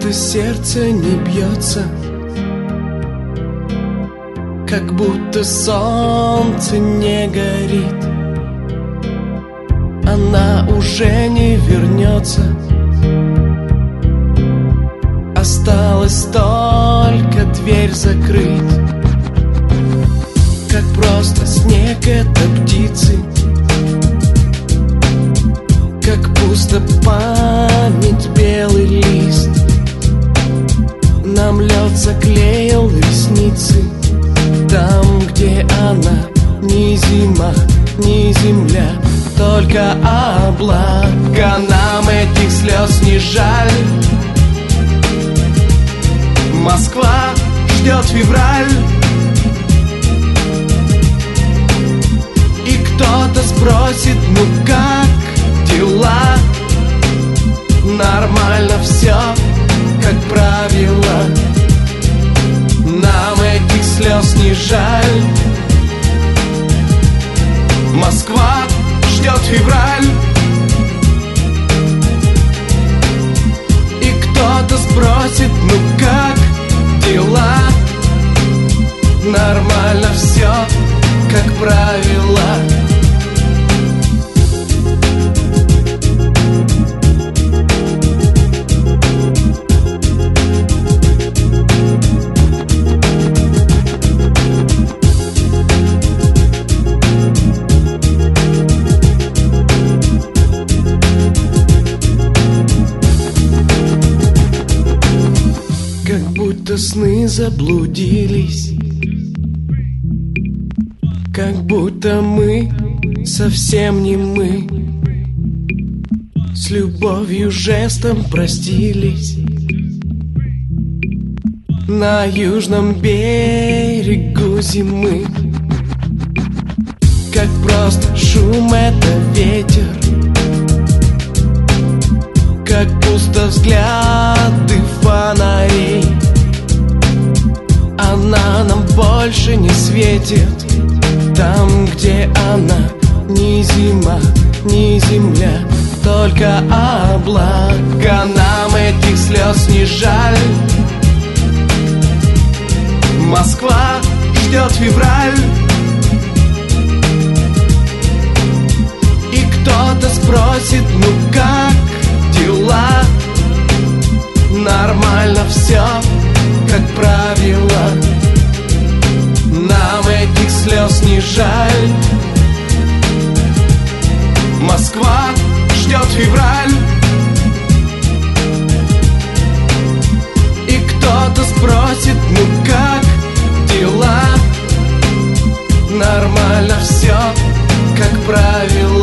будто сердце не бьется, как будто солнце не горит. Она уже не вернется, осталось только дверь закрыть. Как просто снег это птицы, как пусто память белый лист. Нам лед заклеил ресницы там, где она ни зима, ни земля, только облака. Нам этих слез не жаль. Москва ждет февраль, и кто-то спросит: ну как дела? Нормально все, как правило. Нам этих слез не жаль. Москва ждет февраль, и кто-то спросит: ну как дела? Нормально все, как правило. Как будто сны заблудились, как будто мы совсем не мы. С любовью жестом простились на южном берегу зимы. Как просто шум это ветер, как пусто взгляды фонарей. Она нам больше не светит там, где она ни зима, ни земля, только облака. Нам этих слез не жаль. Москва ждет февраль, и кто-то спросит: ну как дела? Нормально все, как правило. Нам этих слез не жаль. Москва ждет февраль, и кто-то спросит: ну как дела? Нормально все, как правило.